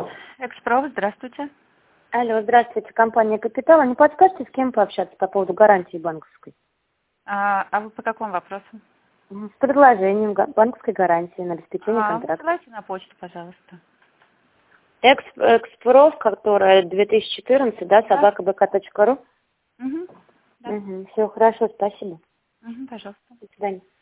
Экспров, здравствуйте. Алло, здравствуйте, компания «Капитал». Не подскажете, с кем пообщаться по поводу гарантии банковской? А вы по какому вопросу? С предложением банковской гарантии на обеспечение контракта. Высылайте на почту, пожалуйста. Экспров, которая 2014, да, собака.бк.ру? Угу. Да. Все, хорошо, спасибо. Пожалуйста. До свидания.